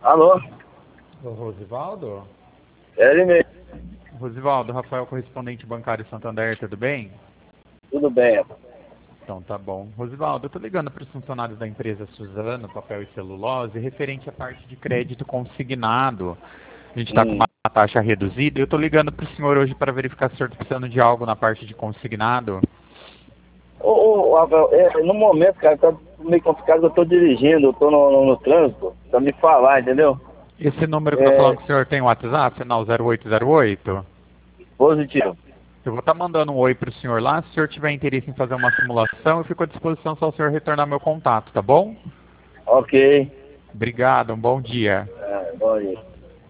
Alô? Ô, Rosivaldo? É ele mesmo. Rosivaldo, Rafael, correspondente bancário Santander, tudo bem? Tudo bem, rapaz. Então tá bom. Rosivaldo, eu tô ligando para os funcionários da empresa Suzano, papel e celulose, referente à parte de crédito consignado. A gente está com uma taxa reduzida e eu tô ligando para o senhor hoje para verificar se o senhor está precisando de algo na parte de consignado. Rafael, no momento, cara, tá meio complicado, eu tô dirigindo, eu tô no trânsito, pra me falar, entendeu? Esse número que eu tô É falando com o senhor tem WhatsApp, final 0808? positivo. Eu vou estar mandando um oi para o senhor lá. Se o senhor tiver interesse em fazer uma simulação, eu fico à disposição só o senhor retornar meu contato, tá bom? Ok. Obrigado, um bom dia. Bom dia.